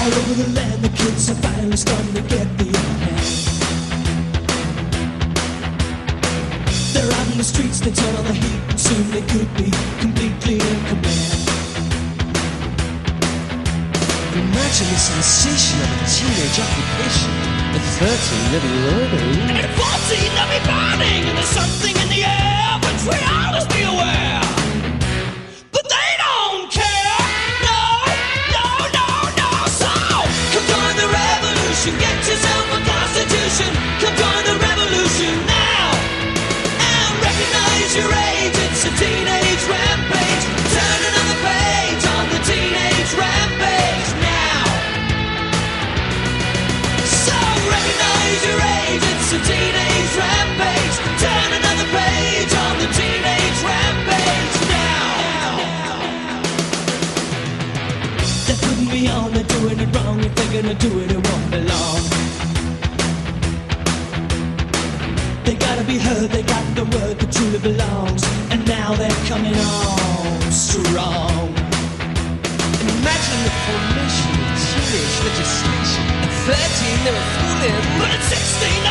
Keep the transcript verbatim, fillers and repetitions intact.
All over the land, the kids are finally starting to get the upper hand. They're out in the streets, they turn on the heat, and soon they could be completely in command. Imagine the sensation of a teenage occupation. At thirteen, they'll be learning. And at fourteen, they'll be burning. And there's something in the air, but we always be aware. But they don't care. No, no, no, no. So, come join the revolution. Get yourself a constitution. Come join the revolution now. And recognize your age. It's a teenage rampage. Turn another page on the teenage rampage now. So recognize your age. It's a teenage rampage. Turn another page on the teenage rampage now. They're putting me on. They're doing it wrong. If they're gonna do it, it won't be long. They gotta be heard. They got the word that truly belongs. And now they're coming on strong. Imagine the formation of teenage legislation. At thirteen, they were fooling. But at sixteen,